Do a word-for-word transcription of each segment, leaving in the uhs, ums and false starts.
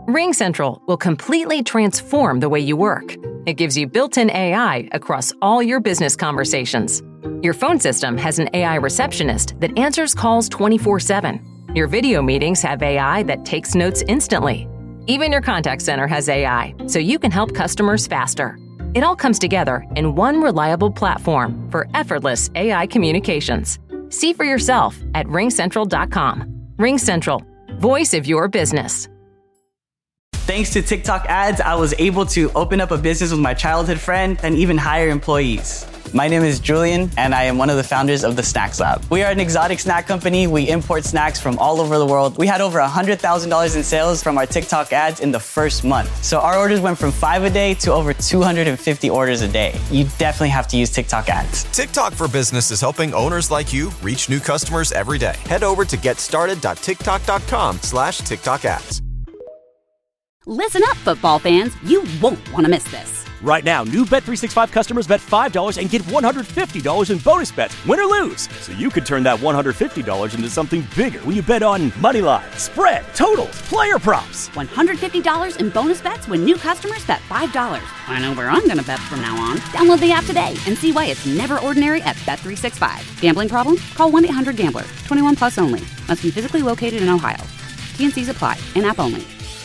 RingCentral will completely transform the way you work. It gives you built-in A I across all your business conversations. Your phone system has an A I receptionist that answers calls twenty-four seven. Your video meetings have A I that takes notes instantly. Even your contact center has A I, so you can help customers faster. It all comes together in one reliable platform for effortless A I communications. See for yourself at ring central dot com. RingCentral, voice of your business. Thanks to TikTok ads, I was able to open up a business with my childhood friend and even hire employees. My name is Julian, and I am one of the founders of the Snacks Lab. We are an exotic snack company. We import snacks from all over the world. We had over one hundred thousand dollars in sales from our TikTok ads in the first month. So our orders went from five a day to over two hundred fifty orders a day. You definitely have to use TikTok ads. TikTok for Business is helping owners like you reach new customers every day. Head over to getstarted.tiktok.com slash TikTok ads. Listen up, football fans. You won't want to miss this. Right now, new Bet three sixty-five customers bet five dollars and get one hundred fifty dollars in bonus bets, win or lose. So you could turn that one hundred fifty dollars into something bigger when you bet on money line, spread, totals, player props. one hundred fifty dollars in bonus bets when new customers bet five dollars. I know where I'm going to bet from now on. Download the app today and see why it's never ordinary at Bet three sixty-five. Gambling problem? Call one eight hundred gambler. twenty-one plus only. Must be physically located in Ohio. T N Cs apply. In-app only.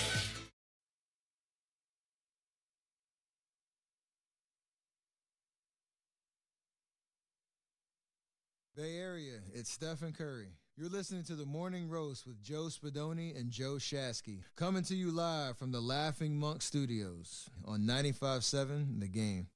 Bay Area, it's Stephen Curry. You're listening to The Morning Roast with Joe Spadoni and Joe Shasky. Coming to you live from the Laughing Monk Studios on ninety-five point seven The Game.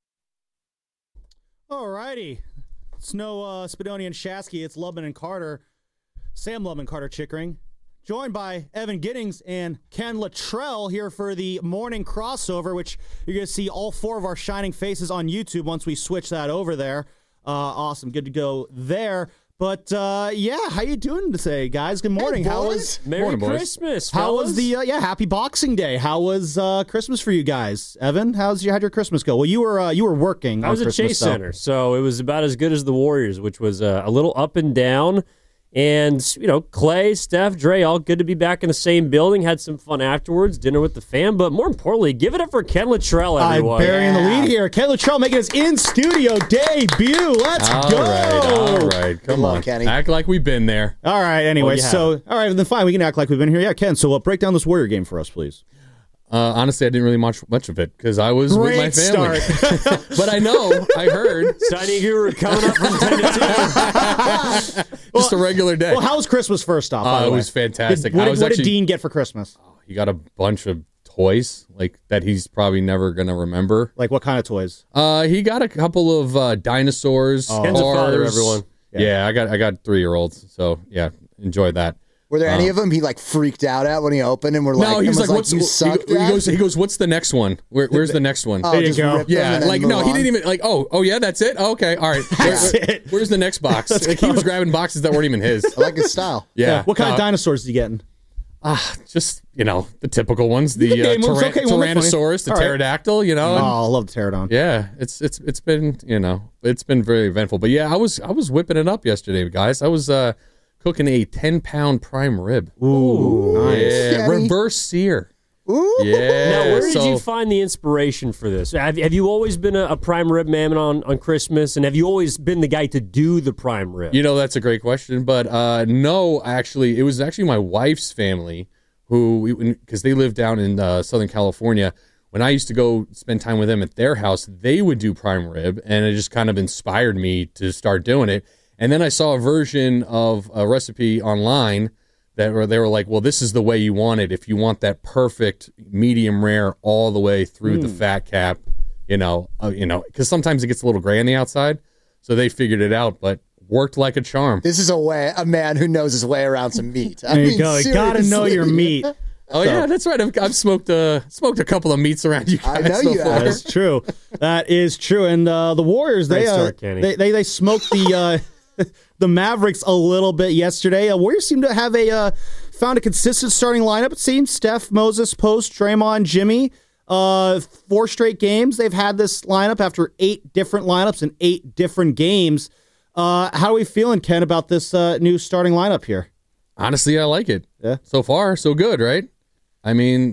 All righty. It's no uh, Spadoni and Shasky. It's Lubman and Carter. Sam Lubman, Carter Chickering. Joined by Evan Giddings and Ken Luttrell here for the morning crossover, which you're going to see all four of our shining faces on YouTube once we switch that over there. Uh, awesome. Good to go there. But, uh, yeah, how you doing today, guys? Good morning. Hey, how was Merry morning, Christmas, How fellas. was the, uh, yeah, happy Boxing Day. How was uh, Christmas for you guys? Evan, how's your, how'd your Christmas go? Well, you were uh, you were working I was on at Christmas, Chase so. Center, so it was about as good as the Warriors, which was uh, a little up and down. And, you know, Clay, Steph, Dre, all good to be back in the same building. Had some fun afterwards, dinner with the fam. But more importantly, give it up for Ken Luttrell, everyone. I'm burying yeah. the lead here. Ken Luttrell making his in-studio debut. Let's all go. All right, all right. Come on, on, Kenny. Act like we've been there. All right, anyway, well, so, all right, then fine. We can act like we've been here. Yeah, Ken, so uh, break down this Warrior game for us, please. Uh, honestly, I didn't really watch much of it because I was Great with my family. Start. But I know, I heard. Sonny Guru coming up from ten to two. Just well, a regular day. Well, how was Christmas first off? Uh, it way? was fantastic. Did, what I did, was what actually, did Dean get for Christmas? Oh, he got a bunch of toys like that he's probably never going to remember. Like what kind of toys? Uh, he got a couple of uh, dinosaurs. Oh. Ken's a father, everyone. Yeah. yeah, I got I got three-year-olds, so yeah, enjoy that. Were there any um, of them he like freaked out at when he opened and were like, no, he's like, like, what's, you he, suck, he, goes, he goes, what's the next one? Where, where's the next one? Oh, there you just go. rip them Yeah, and then like, move no, on. he didn't even, like, oh, oh yeah, that's it? Oh, okay, all right. That's Where, it. Where's the next box? Like, he was grabbing boxes that weren't even his. I like his style. Yeah. yeah. What kind no, of dinosaurs did you getting? Ah, just, you know, the typical ones. The uh, name ones. tyran- Okay, well, that's Tyrannosaurus, the All right. pterodactyl, you know. Oh, and- I love the pterodon. yeah, it's it's it's been, you know, it's been very eventful. But yeah, I was I was whipping it up yesterday, guys. I was uh, cooking a ten-pound prime rib. Ooh, nice. Yeah, Kenny. reverse sear. Ooh. Yeah. Now, where did so, you find the inspiration for this? Have, have you always been a, a prime rib man on, on Christmas? And have you always been the guy to do the prime rib? You know, that's a great question. But uh, no, actually, it was actually my wife's family who, because they live down in uh, Southern California. When I used to go spend time with them at their house, they would do prime rib. And it just kind of inspired me to start doing it. And then I saw a version of a recipe online that were, they were like, well, this is the way you want it. If you want that perfect medium rare all the way through mm. the fat cap, you know, uh, you know, because sometimes it gets a little gray on the outside. So they figured it out, but worked like a charm. This is a way a man who knows his way around some meat. I There you mean, go. You gotta know your meat. Oh, so. yeah, that's right. I've, I've smoked, uh, smoked a couple of meats around you guys. I know you before. have. That's true. That is true. And uh, the Warriors, they, Great uh, start, Kenny. they they they smoked the uh, the Mavericks a little bit yesterday. Uh, Warriors seem to have a uh, found a consistent starting lineup. It seems Steph, Moses, Post, Draymond, Jimmy. Uh, four straight games they've had this lineup after eight different lineups in eight different games. Uh, how are we feeling, Ken, about this uh, new starting lineup here? Honestly, I like it. Yeah. So far, so good, right? I mean,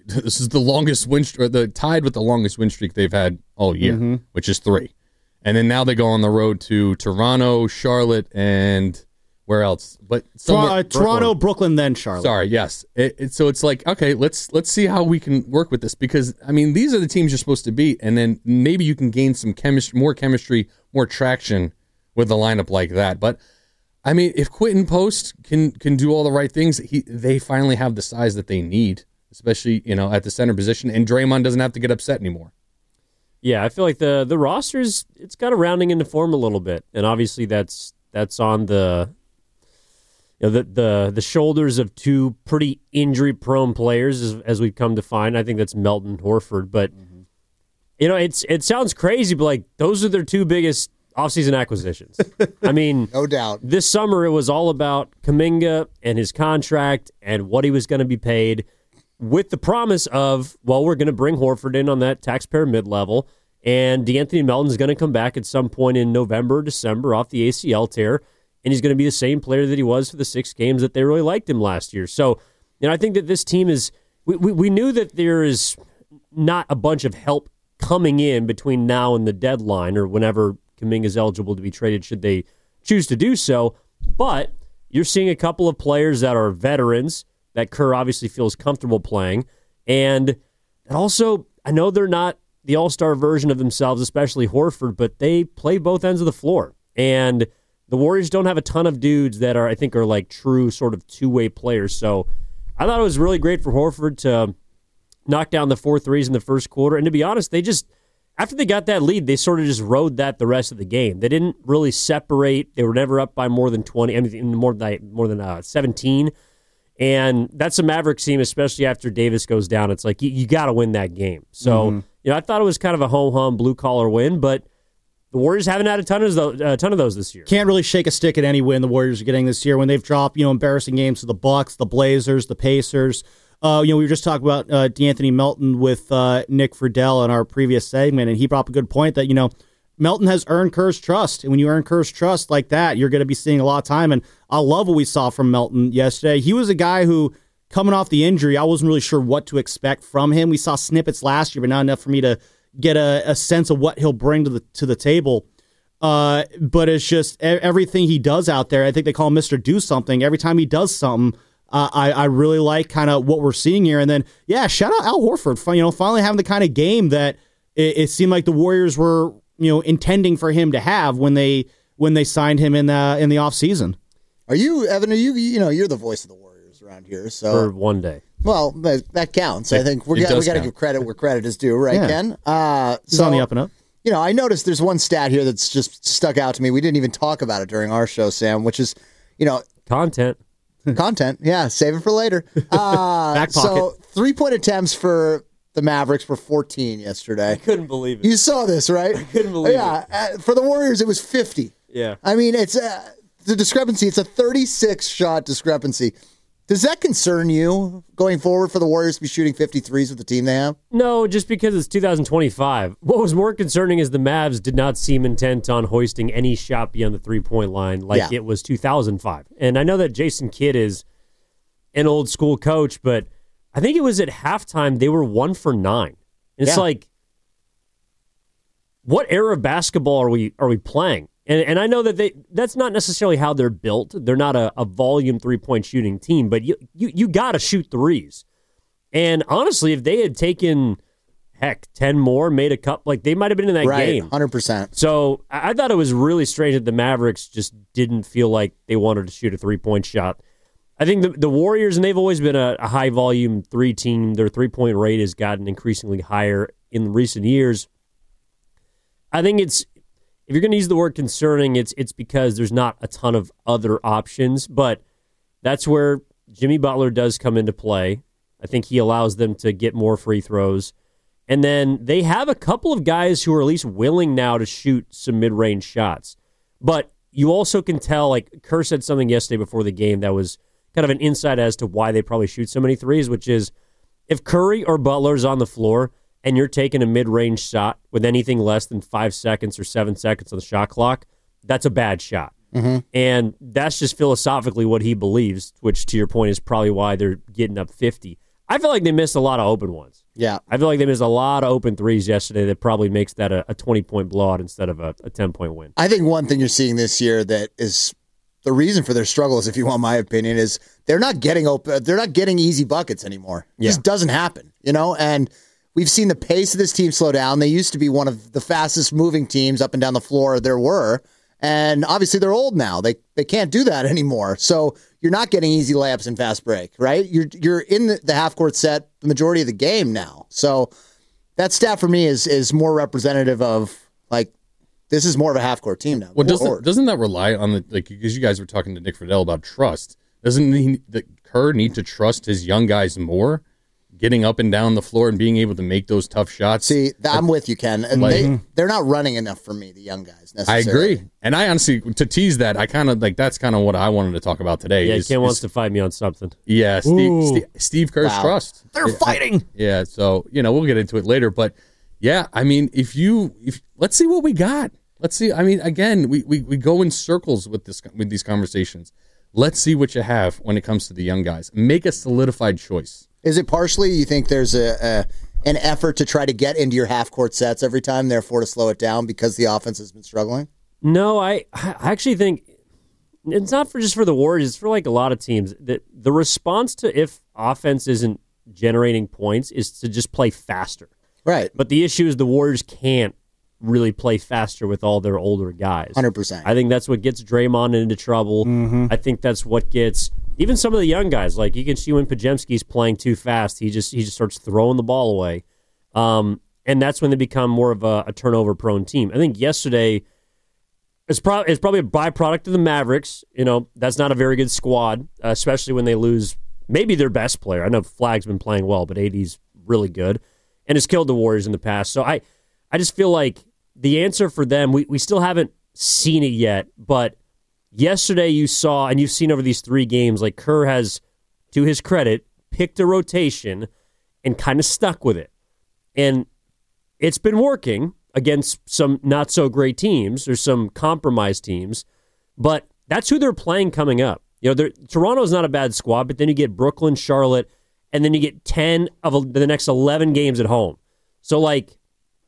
this is the longest win streak, the tied with the longest win streak they've had all year, Mhm. which is three. And then now they go on the road to Toronto, Charlotte, and where else? But Tor- somewhere- uh, Toronto, Brooklyn, then Charlotte. Sorry, yes. It, it, so it's like, okay, let's let's see how we can work with this, because I mean, these are the teams you're supposed to beat, and then maybe you can gain some chemistry, more chemistry, more traction with a lineup like that. But I mean, if Quentin Post can can do all the right things, he they finally have the size that they need, especially you know at the center position, and Draymond doesn't have to get upset anymore. Yeah, I feel like the the roster's it's kind of rounding into form a little bit, and obviously that's that's on the you know the the the shoulders of two pretty injury prone players, as, as we've come to find. I think that's Melton and Horford, but mm-hmm. you know it's it sounds crazy, but like those are their two biggest offseason acquisitions. I mean, no doubt. This summer it was all about Kuminga and his contract and what he was going to be paid, with the promise of, well, we're going to bring Horford in on that taxpayer mid-level, and DeAnthony Melton's going to come back at some point in November or December off the A C L tear, and he's going to be the same player that he was for the six games that they really liked him last year. So, you know, I think that this team is, we, we, we knew that there is not a bunch of help coming in between now and the deadline or whenever Kuminga is eligible to be traded should they choose to do so, but you're seeing a couple of players that are veterans that Kerr obviously feels comfortable playing. And also, I know they're not the all-star version of themselves, especially Horford, but they play both ends of the floor. And the Warriors don't have a ton of dudes that are, I think, are like true sort of two-way players. So I thought it was really great for Horford to knock down the four threes in the first quarter. And to be honest, they just, after they got that lead, they sort of just rode that the rest of the game. They didn't really separate. They were never up by more than twenty, I mean, more than, more than uh, seventeen. And that's a Mavericks team, especially after Davis goes down. It's like, you, you got to win that game. So, mm-hmm. you know, I thought it was kind of a ho-hum, blue-collar win, but the Warriors haven't had a ton of those, a ton of those this year. Can't really shake a stick at any win the Warriors are getting this year when they've dropped, you know, embarrassing games to the Bucks, the Blazers, the Pacers. Uh, you know, we were just talking about uh, DeAnthony Melton with uh, Nick Friedel in our previous segment, and he brought up a good point that, you know, Melton has earned Kerr's trust, and when you earn Kerr's trust like that, you're going to be seeing a lot of time, and I love what we saw from Melton yesterday. He was a guy who, coming off the injury, I wasn't really sure what to expect from him. We saw snippets last year, but not enough for me to get a, a sense of what he'll bring to the to the table. Uh, but it's just everything he does out there. I think they call him Mister Do Something. Every time he does something, uh, I, I really like kind of what we're seeing here. And then, yeah, shout out Al Horford. You know, finally having the kind of game that it, it seemed like the Warriors were, you know, intending for him to have when they when they signed him in the in the offseason. Are you, Evan, are you, you know, you're the voice of the Warriors around here. So for one day. Well, that, that counts. It, I think we're, we got to give credit where credit is due, right, yeah. Ken? Uh, He's so, on the up and up. You know, I noticed there's one stat here that's just stuck out to me. We didn't even talk about it during our show, Sam, which is, you know. Content. Content, yeah. Save it for later. Uh, Back pocket. So three-point attempts for the Mavericks were fourteen yesterday. I couldn't believe it. You saw this, right? I couldn't believe yeah, it. Yeah, uh, for the Warriors, it was fifty. Yeah. I mean, it's uh, the discrepancy. It's a thirty-six shot discrepancy. Does that concern you going forward for the Warriors to be shooting fifty-threes with the team they have? No, just because it's two thousand twenty-five. What was more concerning is the Mavs did not seem intent on hoisting any shot beyond the three-point line like yeah. it was two thousand five. And I know that Jason Kidd is an old school coach, but I think it was at halftime they were one for nine. And it's yeah. like, what era of basketball are we are we playing? And and I know that they that's not necessarily how they're built. They're not a, a volume three-point shooting team, but you you, you got to shoot threes. And honestly, if they had taken, heck, ten more, made a cup, like they might have been in that right, game. one hundred percent. So I, I thought it was really strange that the Mavericks just didn't feel like they wanted to shoot a three-point shot. I think the, the Warriors, and they've always been a, a high-volume three team, their three-point rate has gotten increasingly higher in recent years. I think it's, if you're going to use the word concerning, it's it's because there's not a ton of other options, but that's where Jimmy Butler does come into play. I think he allows them to get more free throws. And then they have a couple of guys who are at least willing now to shoot some mid-range shots. But you also can tell, like Kerr said something yesterday before the game that was kind of an insight as to why they probably shoot so many threes, which is if Curry or Butler's on the floor and you're taking a mid-range shot with anything less than five seconds or seven seconds on the shot clock, that's a bad shot. Mm-hmm. And that's just philosophically what he believes, which to your point is probably why they're getting up fifty. I feel like they missed a lot of open ones. Yeah. I feel like they missed a lot of open threes yesterday that probably makes that a twenty-point blowout instead of a ten-point win. I think one thing you're seeing this year that is the reason for their struggles, if you want my opinion, is they're not getting open. They're not getting easy buckets anymore. It yeah. just doesn't happen, you know. And we've seen the pace of this team slow down. They used to be one of the fastest moving teams up and down the floor there were, and obviously they're old now. They they can't do that anymore. So you're not getting easy layups and fast break, right? You're you're in the, the half court set the majority of the game now. So that stat for me is is more representative of like. This is more of a half-court team now. Well, doesn't, doesn't that rely on the, like, because you guys were talking to Nick Friedel about trust, doesn't he, the, Kerr need to trust his young guys more, getting up and down the floor and being able to make those tough shots? See, I'm with you, Ken. And like, they, they're not running enough for me, the young guys, necessarily. I agree. And I honestly, to tease that, I kind of, like, that's kind of what I wanted to talk about today. Yeah, is, Ken wants is, to fight me on something. Yeah, Steve, Steve, Steve Kerr's Wow. trust. They're fighting. I, yeah, so, you know, we'll get into it later. But, yeah, I mean, if you, if let's see what we got. Let's see. I mean, again, we, we, we go in circles with this with these conversations. Let's see what you have when it comes to the young guys. Make a solidified choice. Is it partially you think there's a, a an effort to try to get into your half-court sets every time, therefore to slow it down because the offense has been struggling? No, I, I actually think it's not for just for the Warriors. It's for like a lot of teams. That the response to if offense isn't generating points is to just play faster. Right. But the issue is the Warriors can't really play faster with all their older guys. one hundred percent. I think that's what gets Draymond into trouble. Mm-hmm. I think that's what gets even some of the young guys. Like you can see when Pajemski's playing too fast, he just he just starts throwing the ball away. Um, and that's when they become more of a, a turnover-prone team. I think yesterday it's, pro- it's probably a byproduct of the Mavericks. You know, that's not a very good squad, uh, especially when they lose maybe their best player. I know Flag's been playing well, but A D's really good and has killed the Warriors in the past. So I, I just feel like the answer for them, we, we still haven't seen it yet, but yesterday you saw, and you've seen over these three games, like Kerr has, to his credit, picked a rotation and kind of stuck with it. And it's been working against some not-so-great teams. There's some compromised teams, but that's who they're playing coming up. You know, Toronto's not a bad squad, but then you get Brooklyn, Charlotte, and then you get ten of the next eleven games at home. So, like,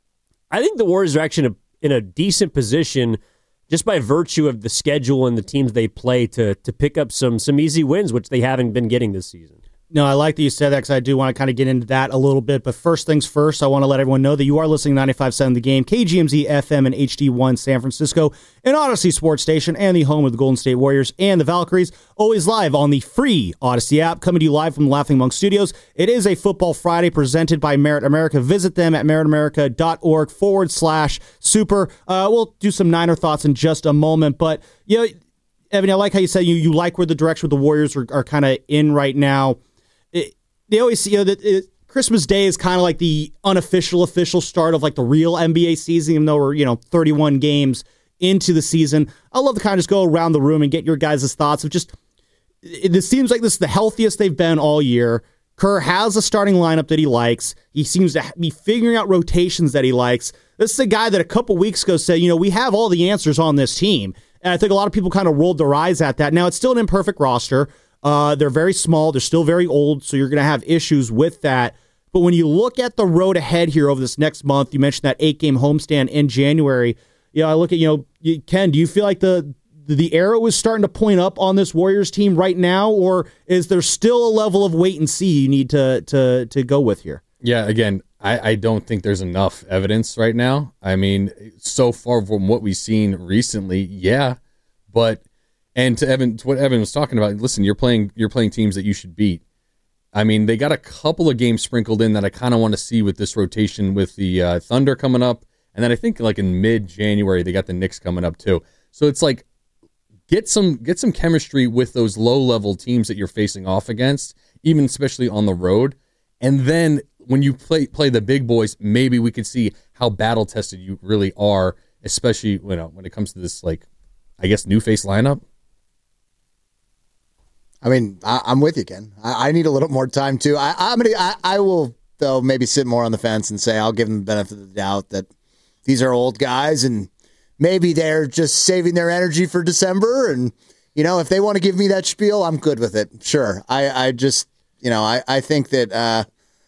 I think the Warriors are actually in a, in a decent position just by virtue of the schedule and the teams they play to to pick up some some easy wins, which they haven't been getting this season. No, I like that you said that because I do want to kind of get into that a little bit. But first things first, I want to let everyone know that you are listening to ninety-five point seven The Game, K G M Z F M and H D one San Francisco, an Odyssey Sports Station, and the home of the Golden State Warriors and the Valkyries, always live on the free Odyssey app, coming to you live from the Laughing Monk Studios. It is a Football Friday presented by Merit America. Visit them at meritamerica.org forward slash super. Uh, we'll do some Niner thoughts in just a moment. But, you know, Evan, I like how you said you, you like where the direction the Warriors are, are kind of in right now. It, they always, you know, that it, Christmas Day is kind of like the unofficial, official start of like the real N B A season, even though we're, you know, thirty-one games into the season. I love to kind of just go around the room and get your guys' thoughts of just, it, it seems like this is the healthiest they've been all year. Kerr has a starting lineup that he likes. He seems to be figuring out rotations that he likes. This is a guy that a couple weeks ago said, you know, we have all the answers on this team. And I think a lot of people kind of rolled their eyes at that. Now, it's still an imperfect roster. Uh, they're very small. They're still very old, so you're going to have issues with that. But when you look at the road ahead here over this next month, you mentioned that eight-game homestand in January. You know, I look at, you know, Ken, do you feel like the the arrow is starting to point up on this Warriors team right now, or is there still a level of wait and see you need to to to go with here? Yeah, again, I, I don't think there's enough evidence right now. I mean, so far from what we've seen recently, yeah, but and to Evan, to what Evan was talking about, listen, you're playing you're playing teams that you should beat. I mean, they got a couple of games sprinkled in that I kind of want to see with this rotation with the uh, Thunder coming up, and then I think like in mid-January they got the Knicks coming up too. So it's like get some get some chemistry with those low-level teams that you're facing off against, even especially on the road, and then when you play play the big boys, maybe we could see how battle-tested you really are, especially you know, when it comes to this, like, I guess, new face lineup. I mean, I, I'm with you, Ken. I, I need a little more time, too. I, I'm gonna, I, I will, though, maybe sit more on the fence and say I'll give them the benefit of the doubt that these are old guys and maybe they're just saving their energy for December. And, you know, if they want to give me that spiel, I'm good with it. Sure. I, I just, You know, I, I think that uh,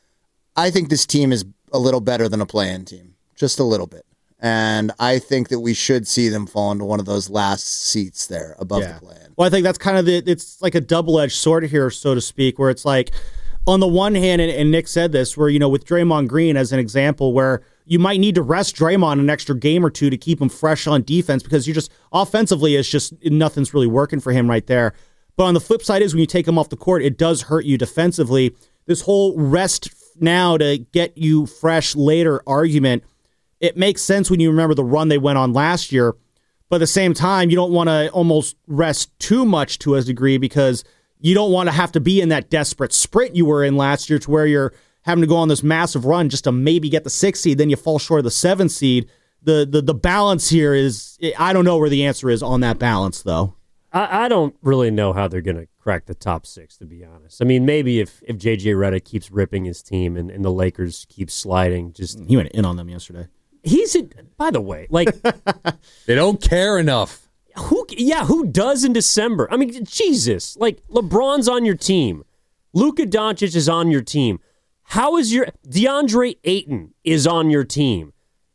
I think this team is a little better than a play-in team, just a little bit. And I think that we should see them fall into one of those last seats there above Yeah. the play-in. Well, I think that's kind of the, it's like a double-edged sword here, so to speak, where it's like, on the one hand, and, and Nick said this, where, you know, with Draymond Green as an example, where you might need to rest Draymond an extra game or two to keep him fresh on defense because you just, offensively, it's just, nothing's really working for him right there. But on the flip side is when you take him off the court, it does hurt you defensively. This whole rest now to get you fresh later argument, it makes sense when you remember the run they went on last year. But at the same time, you don't want to almost rest too much to a degree because you don't want to have to be in that desperate sprint you were in last year to where you're having to go on this massive run just to maybe get the six seed, then you fall short of the seven seed. The the the balance here is, I don't know where the answer is on that balance, though. I, I don't really know how they're going to crack the top six, to be honest. I mean, maybe if, if J J Redick keeps ripping his team and, and the Lakers keep sliding, just he went in on them yesterday. He's a, by the way, like they don't care enough. Who? Yeah, who does in December? I mean, Jesus, like LeBron's on your team, Luka Doncic is on your team. How is your DeAndre Ayton is on your team?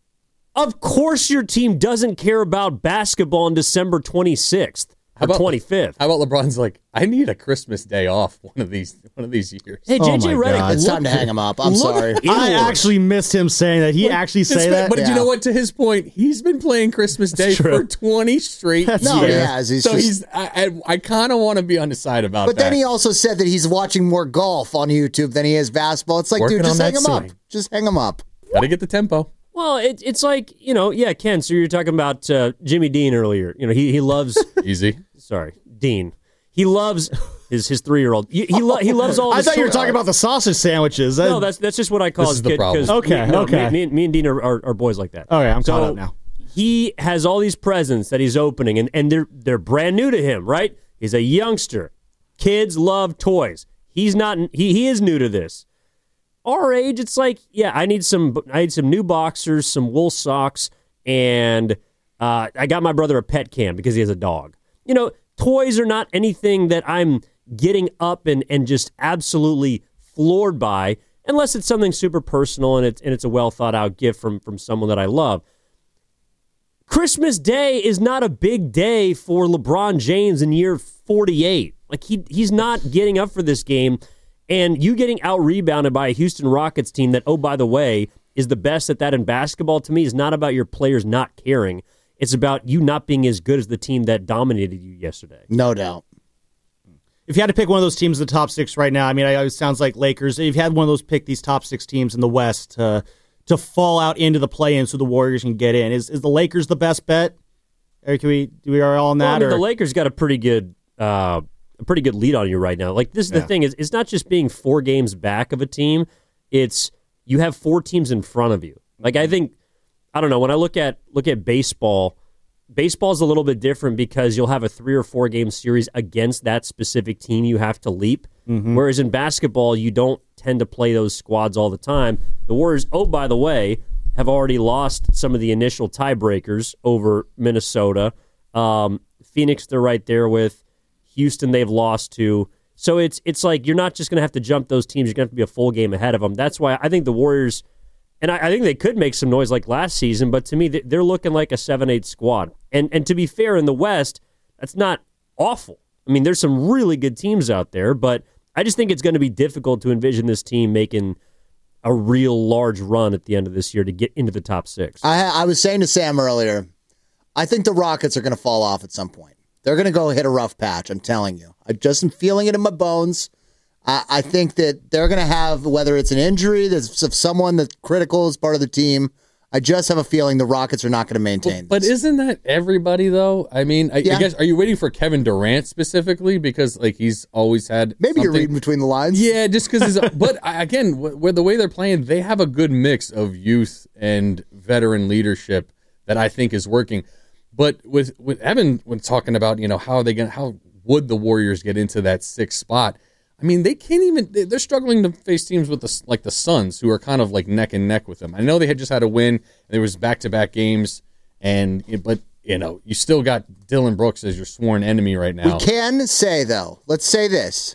Of course, your team doesn't care about basketball on December twenty-sixth or twenty-fifth. How about LeBron's like, I need a Christmas day off one of these one of these years. Hey, J J oh Redick, God, it's time to hang him up. I'm sorry. I actually missed him saying that. He actually say that. But Yeah. you know what? To his point, he's been playing Christmas Day true. for twenty straight That's years. No, he has. He's so just- he's. I, I, I kind of want to be on his side about But that. then he also said that he's watching more golf on YouTube than he is basketball. It's like, Working dude, just on hang that him up. swing. Just hang him up. Got to get the tempo. Well, it, it's like, you know, yeah, Ken, so you're talking about uh, Jimmy Dean earlier. You know, he, he loves... Easy. Sorry, Dean. He loves his his three-year-old. He, he, lo- he loves all I the thought you were stor- talking about the sausage sandwiches. No, that's that's just what I call This his is the kid. problem. 'cause Okay, me, no, okay. Me, me, me and Dean are, are, are boys like that. Okay, I'm so caught up now. He has all these presents that he's opening, and, and they're they're brand new to him, right? He's a youngster. Kids love toys. He's not. He he is new to this. Our age, it's like, yeah, I need some. I need some new boxers, some wool socks, and uh, I got my brother a pet cam because he has a dog. You know, toys are not anything that I'm getting up and, and just absolutely floored by, unless it's something super personal and it's and it's a well thought out gift from from someone that I love. Christmas Day is not a big day for LeBron James in year forty-eight. Like he he's not getting up for this game. And you getting out-rebounded by a Houston Rockets team that, oh, by the way, is the best at that in basketball, to me, is not about your players not caring. It's about you not being as good as the team that dominated you yesterday. No doubt. If you had to pick one of those teams in the top six right now, I mean, it sounds like Lakers. If you had one of those pick these top six teams in the West to, to fall out into the play-in so the Warriors can get in, is is the Lakers the best bet? Or can we, do we are all on that? Well, I mean, or? the Lakers got a pretty good uh, a pretty good lead on you right now. Like, this is the Yeah. thing, is it's not just being four games back of a team. It's you have four teams in front of you. Like, I think, I don't know, when I look at look at baseball, baseball's a little bit different because you'll have a three or four game series against that specific team you have to leap. Mm-hmm. Whereas in basketball, you don't tend to play those squads all the time. The Warriors, oh, by the way, have already lost some of the initial tiebreakers over Minnesota. Um, Phoenix, they're right there with. Houston, they've lost to. So it's it's like you're not just going to have to jump those teams. You're going to have to be a full game ahead of them. That's why I think the Warriors, and I, I think they could make some noise like last season, but to me, they're looking like a seven eight squad. And and to be fair, in the West, that's not awful. I mean, there's some really good teams out there, but I just think it's going to be difficult to envision this team making a real large run at the end of this year to get into the top six. I, I was saying to Sam earlier, I think the Rockets are going to fall off at some point. They're going to go hit a rough patch, I'm telling you. I just am feeling it in my bones. I, I think that they're going to have, whether it's an injury, there's of someone that's critical as part of the team, I just have a feeling the Rockets are not going to maintain But this. isn't that everybody though? I mean, I, Yeah. I guess are you waiting for Kevin Durant specifically because like he's always had Maybe you're something- reading between the lines. Yeah, just because. But I- again, wh- where the way they're playing, they have a good mix of youth and veteran leadership that I think is working. But with with Evan when talking about you know how are they going how would the Warriors get into that sixth spot? I mean, they can't even. they- They're struggling to face teams with the like the Suns, who are kind of like neck and neck with them. I know they had just had a win. There was back to back games, and but you know you still got Dylan Brooks as your sworn enemy right now. We can say, though, let's say this.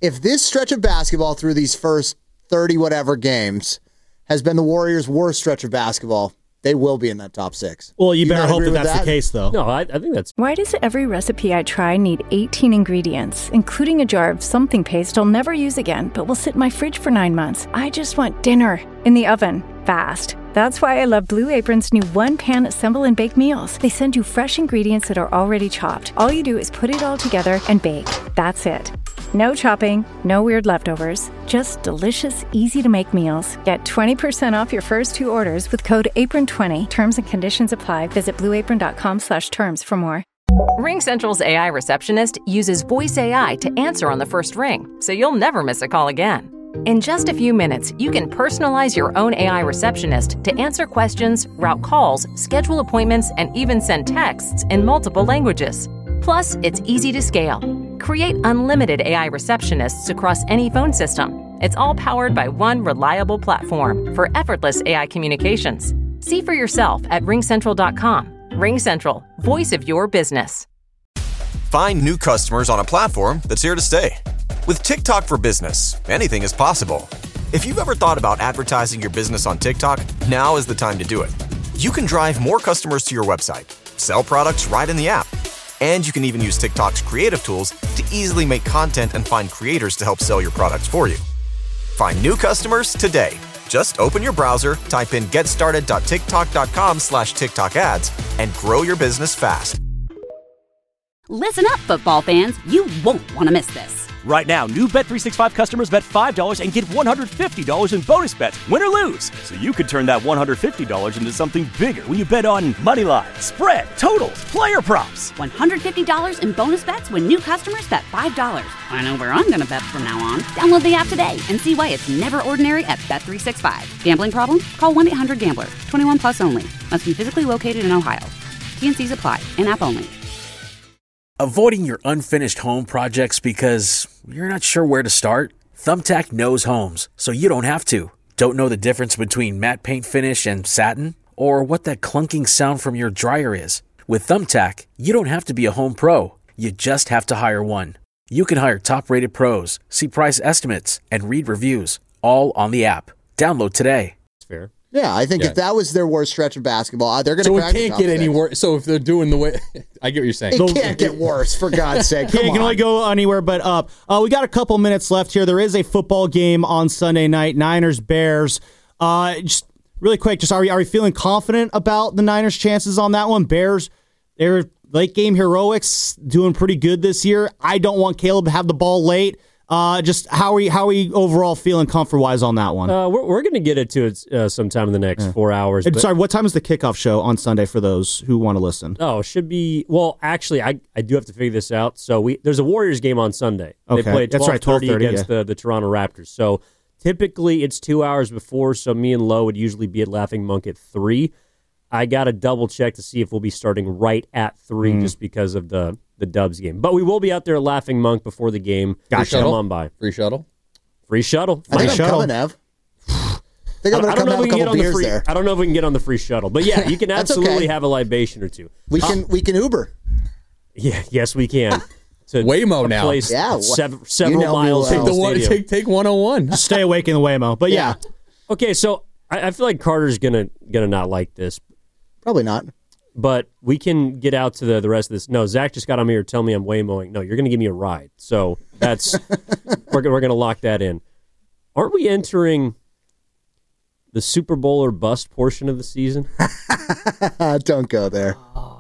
if this stretch of basketball through these first thirty whatever games has been the Warriors' worst stretch of basketball, they will be in that top six. Well, you, You better not hope agree that with that's that? the case, though. No, I, I think that's Why does every recipe I try need eighteen ingredients, including a jar of something paste I'll never use again, but will sit in my fridge for nine months? I just want dinner in the oven, fast. That's why I love Blue Apron's new one-pan assemble and bake meals. They send you fresh ingredients that are already chopped. All you do is put it all together and bake. That's it. No chopping, no weird leftovers, just delicious, easy-to-make meals. Get twenty percent off your first two orders with code apron twenty. Terms and conditions apply. Visit blueapron.com slash terms for more. RingCentral's A I receptionist uses voice A I to answer on the first ring, so you'll never miss a call again. In just a few minutes, you can personalize your own A I receptionist to answer questions, route calls, schedule appointments, and even send texts in multiple languages. Plus, it's easy to scale. Create unlimited A I receptionists across any phone system. It's all powered by one reliable platform for effortless A I communications. See for yourself at ring central dot com. RingCentral, voice of your business. Find new customers on a platform that's here to stay. With TikTok for Business, anything is possible. If you've ever thought about advertising your business on TikTok, now is the time to do it. You can drive more customers to your website, sell products right in the app, and you can even use TikTok's creative tools to easily make content and find creators to help sell your products for you. Find new customers today. Just open your browser, type in getstarted.tiktok.com slash TikTok ads, and grow your business fast. Listen up, football fans. You won't want to miss this. Right now, new Bet three sixty-five customers bet five dollars and get one hundred fifty dollars in bonus bets, win or lose. So you could turn that one hundred fifty dollars into something bigger when you bet on money line, spread, totals, player props. one hundred fifty dollars in bonus bets when new customers bet five dollars. I know where I'm going to bet from now on. Download the app today and see why it's never ordinary at Bet three sixty-five. Gambling problem? Call one eight hundred gambler. twenty-one plus only. Must be physically located in Ohio. T and C's apply. In-app only. Avoiding your unfinished home projects because you're not sure where to start? Thumbtack knows homes, so you don't have to. Don't know the difference between matte paint finish and satin? Or what that clunking sound from your dryer is? With Thumbtack, you don't have to be a home pro. You just have to hire one. You can hire top-rated pros, see price estimates, and read reviews, all on the app. Download today. It's fair. Yeah, I think Yeah. if that was their worst stretch of basketball, uh, they're going to So it crack the can't top get any six. worse. So if they're doing the way, I get what you're saying. It can't get worse, for God's sake. Yeah, Come you can on. only go anywhere but up. Uh, we got a couple minutes left here. There is a football game on Sunday night, Niners Bears. Uh, just really quick, just are we are we feeling confident about the Niners' chances on that one? Bears, they're late game heroics, doing pretty good this year. I don't want Caleb to have the ball late. Uh, just how are we how are we overall feeling comfort wise on that one? Uh, we're we're going to get into it uh, sometime in the next four hours. And but- sorry, what time is the kickoff show on Sunday for those who want to listen? Oh, it should be. Well, actually, I, I do have to figure this out. So we there's a Warriors game on Sunday. Okay. They play at That's right, twelve thirty twelve thirty, against yeah. the, the Toronto Raptors. So typically it's two hours before. So me and Lo would usually be at Laughing Monk at three. I got to double check to see if we'll be starting right at three, Mm. just because of the the Dubs game. But we will be out there at Laughing Monk before the game. Gotcha. Come on by. Free shuttle. Free shuttle. I think Free I'm shuttle. coming, Ev. I think I I'm going to I don't come know have if a we can get couple on the beers free. there. I don't know if we can get on the free shuttle, but yeah, you can That's absolutely okay. have a libation or two. We Uh, can we can Uber. Yeah, yes, we can. To Waymo a now. place Yeah, wha- sev- you several know me miles well. from Take the the one. stadium. Take take one oh one. Stay awake in the Waymo. But yeah, Okay, so I, I feel like Carter's gonna gonna not like this, Probably not. but we can get out to the, the rest of this. No, Zach just got on me here telling me I'm Waymoing. No, you're gonna give me a ride. So that's we're we're gonna lock that in. Aren't we entering the Super Bowl or bust portion of the season? Don't go there.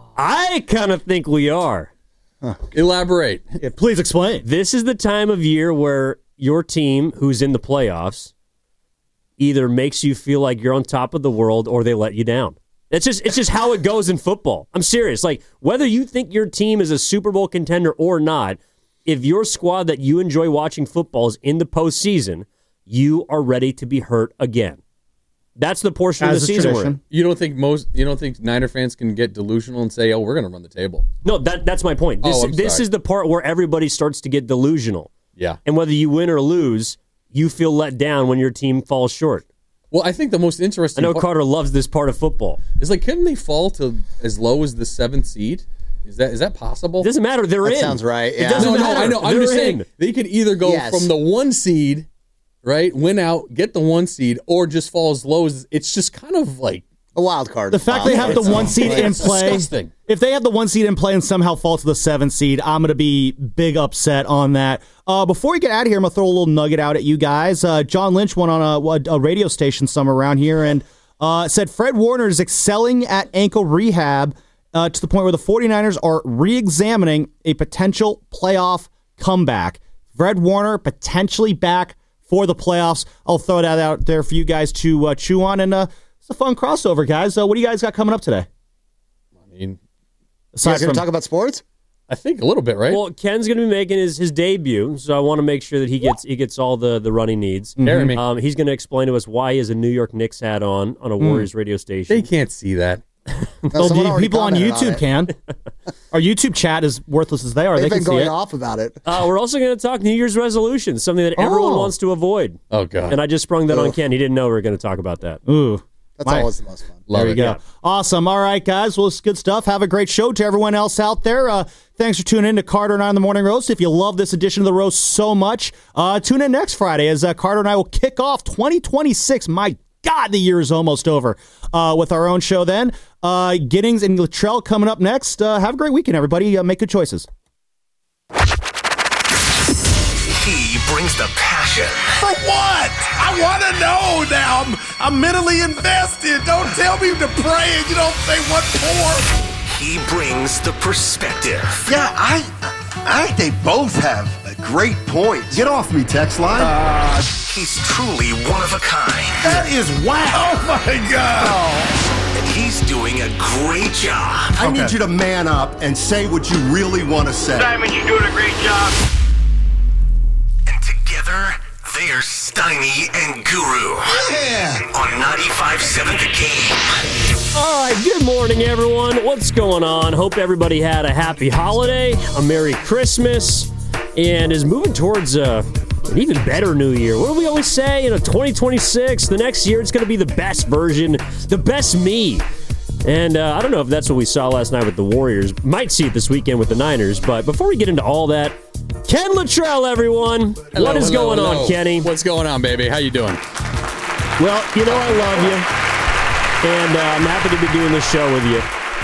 I kind of think we are. Elaborate. Yeah, please explain. This is the time of year where your team, who's in the playoffs, either makes you feel like you're on top of the world or they let you down. It's just it's just how it goes in football. I'm serious. Like, whether you think your team is a Super Bowl contender or not, if your squad that you enjoy watching football is in the postseason, you are ready to be hurt again. That's the portion As of the a season we're in. tradition. You don't think most? You don't think Niner fans can get delusional and say, "Oh, we're going to run the table"? No, that that's my point. This, Oh, I'm this sorry. is the part where everybody starts to get delusional. Yeah. And whether you win or lose, you feel let down when your team falls short. Well, I think the most I interesting know part Carter loves this part of football. is like, couldn't they fall to as low as the seventh seed? Is that is that possible? It doesn't matter. They're That in. sounds right, yeah. It doesn't No, no, matter. I know. I'm They're just in. saying they could either go Yes. from the one seed, right, win out, get the one seed, or just fall as low as it's just kind of like A wild card. The fact they have the one seed Like, in it's play, disgusting. if they have the one seed in play and somehow fall to the seventh seed, I'm going to be big upset on that. Uh, before we get out of here, I'm going to throw a little nugget out at you guys. Uh, John Lynch went on a, a radio station somewhere around here and uh, said Fred Warner is excelling at ankle rehab uh, to the point where the 49ers are re-examining a potential playoff comeback. Fred Warner potentially back for the playoffs. I'll throw that out there for you guys to uh, chew on. And uh, it's a fun crossover, guys. Uh, what do you guys got coming up today? I mean, you guys going to talk about sports? I think a little bit, right? Well, Ken's going to be making his, his debut, so I want to make sure that he gets he gets all the, the running needs. Carry me. Um, he's going to explain to us why he has a New York Knicks hat on on a Warriors radio station. They can't see that. No, someone the already people on commented YouTube it. can. Our YouTube chat is worthless as they are. They've they can been see going it. off about it. Uh, we're also going to talk New Year's resolutions, something that everyone Oh. wants to avoid. Oh, God. And I just sprung that on Ugh. Ken. He didn't know we were going to talk about that. Ooh. That's My- always the most fun. Love there it. you go. Awesome. All right, guys. Well, it's good stuff. Have a great show to everyone else out there. Uh, thanks for tuning in to Carter and I on the Morning Roast. If you love this edition of the Roast so much, uh, tune in next Friday as uh, Carter and I will kick off twenty twenty-six. My God, the year is almost over uh, with our own show then. Uh, Giddings and Luttrell coming up next. Uh, have a great weekend, everybody. Uh, make good choices. He brings the passion. For what? I want to know now. I'm, I'm mentally invested. Don't tell me to pray and you don't say what for. He brings the perspective. Yeah, I I think they both have a great point. Get off me, text line. Uh, He's truly one of a kind. that is wow. Oh, my God. And he's doing a great job. I need you to man up and say what you really want to say. Simon, you're doing a great job. And together, they're Steiny and Guru. Yeah. On ninety-five point seven The Game. All right, good morning, everyone. What's going on? Hope everybody had a happy holiday, a Merry Christmas, and is moving towards uh, an even better New Year. What do we always say? You know, twenty twenty-six, the next year, it's going to be the best version, the best me. And uh, I don't know if that's what we saw last night with the Warriors. Might see it this weekend with the Niners. But before we get into all that, Ken Luttrell, everyone. Hello, what is hello, going hello. on, Kenny? What's going on, baby? How you doing? Well, you know I love you. And uh, I'm happy to be doing this show with you.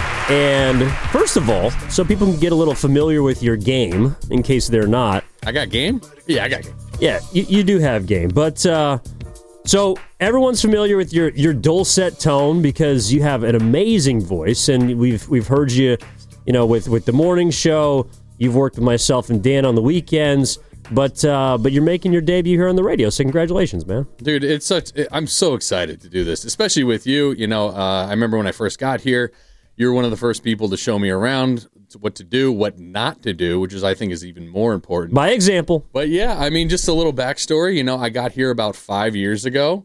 And first of all, so people can get a little familiar with your game, in case they're not. I got game? Yeah, I got game. Yeah, you, you do have game. But, uh, so everyone's familiar with your, your dulcet tone because you have an amazing voice. And we've we've heard you, you know, with, with the morning show. You've worked with myself and Dan on the weekends. But uh, but you're making your debut here on the radio, so congratulations, man. Dude, it's such. I'm so excited to do this, especially with you. You know, uh, I remember when I first got here, you were one of the first people to show me around what to do, what not to do, which is I think is even more important. By example. But yeah, I mean, just a little backstory. You know, I got here about five years ago,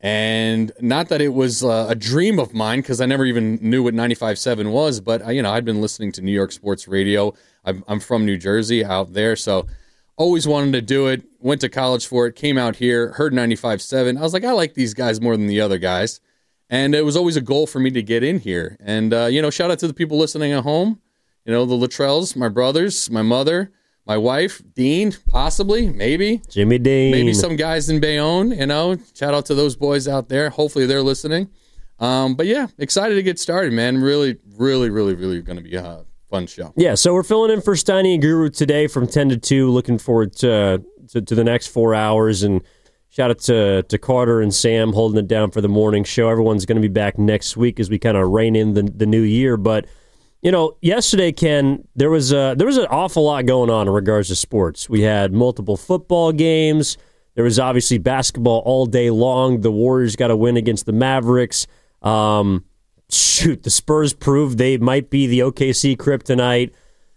and not that it was uh, a dream of mine because I never even knew what ninety-five point seven was. But uh, you know, I'd been listening to New York sports radio. I'm, I'm from New Jersey, out there, so. Always wanted to do it, went to college for it, came out here, heard ninety-five point seven. I was like, I like these guys more than the other guys. And it was always a goal for me to get in here. And, uh, you know, shout out to the people listening at home. You know, the Luttrells, my brothers, my mother, my wife, Dean, possibly, maybe. Jimmy Dean. Maybe some guys in Bayonne, you know. Shout out to those boys out there. Hopefully they're listening. Um, but, yeah, excited to get started, man. Really, really, really, really going to be uh, fun show. Yeah, so we're filling in for Steiny and Guru today from ten to two. Looking forward to, to to the next four hours. And shout out to, to Carter and Sam holding it down for the morning show. Everyone's going to be back next week as we kind of rein in the, the new year. But, you know, yesterday, Ken, there was, a, there was an awful lot going on in regards to sports. We had multiple football games. There was obviously basketball all day long. The Warriors got a win against the Mavericks. Um Shoot, the Spurs proved they might be the O K C kryptonite.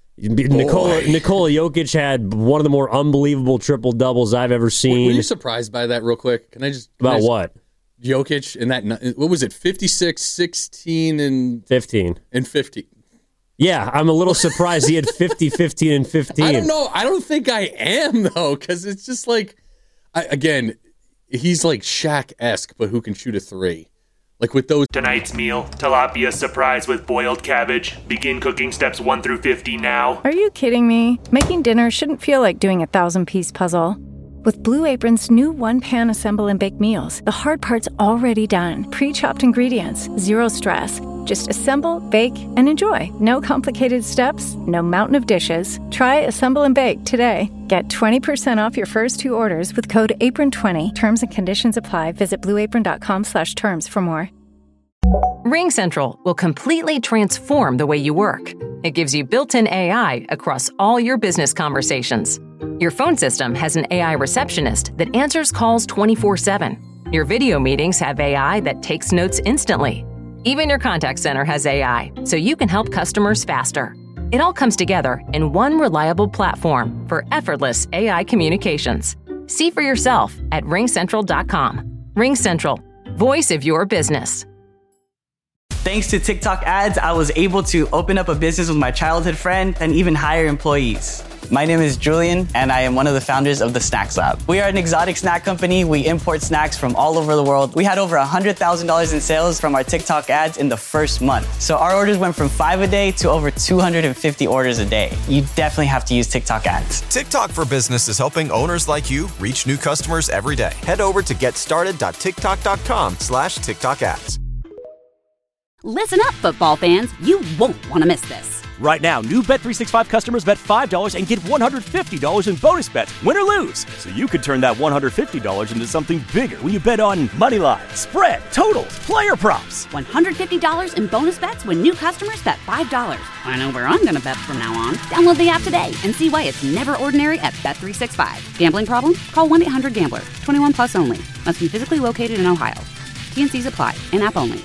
Nikola, Nikola Jokic had one of the more unbelievable triple doubles I've ever seen. Were you surprised by that real quick? Can I just can About I just, what? Jokic and that, what was it, fifty-six, sixteen, and fifteen. And fifty. Yeah, I'm a little surprised he had fifty, fifteen, and fifteen. I don't know. I don't think I am, though, because it's just like, I, again, he's like Shaq-esque, but who can shoot a three. Like with those. Tonight's meal, tilapia surprise with boiled cabbage. Begin cooking steps one through fifty now. Are you kidding me? Making dinner shouldn't feel like doing a thousand-piece puzzle. With Blue Apron's new one-pan assemble and bake meals, the hard part's already done. Pre-chopped ingredients, zero stress. Just assemble, bake, and enjoy. No complicated steps, no mountain of dishes. Try Assemble and Bake today. Get twenty percent off your first two orders with code apron twenty. Terms and conditions apply. Visit blueapron.com slash terms for more. RingCentral will completely transform the way you work. It gives you built-in A I across all your business conversations. Your phone system has an A I receptionist that answers calls twenty-four seven. Your video meetings have A I that takes notes instantly. Even your contact center has A I, so you can help customers faster. It all comes together in one reliable platform for effortless A I communications. See for yourself at ring central dot com. RingCentral, voice of your business. Thanks to TikTok ads, I was able to open up a business with my childhood friend and even hire employees. My name is Julian, and I am one of the founders of the Snacks Lab. We are an exotic snack company. We import snacks from all over the world. We had over one hundred thousand dollars in sales from our TikTok ads in the first month. So our orders went from five a day to over two hundred fifty orders a day. You definitely have to use TikTok ads. TikTok for Business is helping owners like you reach new customers every day. Head over to getstarted.tiktok.com slash TikTok ads. Listen up, football fans. You won't want to miss this. Right now, new Bet three sixty-five customers bet five dollars and get one hundred fifty dollars in bonus bets, win or lose. So you could turn that one hundred fifty dollars into something bigger when you bet on money line, spread, totals, player props. one hundred fifty dollars in bonus bets when new customers bet five dollars. I know where I'm going to bet from now on. Download the app today and see why it's never ordinary at Bet three sixty-five. Gambling problem? Call one eight hundred gambler. twenty-one plus only. Must be physically located in Ohio. T N Cs apply. In-app only.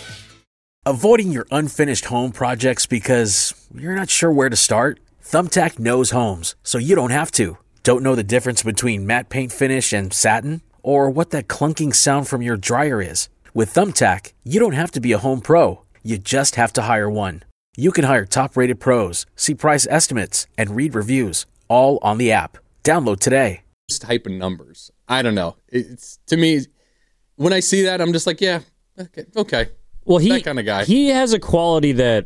Avoiding your unfinished home projects because you're not sure where to start? Thumbtack knows homes, so you don't have to. Don't know the difference between matte paint finish and satin? Or what that clunking sound from your dryer is? With Thumbtack, you don't have to be a home pro. You just have to hire one. You can hire top-rated pros, see price estimates, and read reviews, all on the app. Download today. This type of numbers. I don't know. It's to me, when I see that, I'm just like, yeah, okay. okay. Well, he that kind of guy. He has a quality that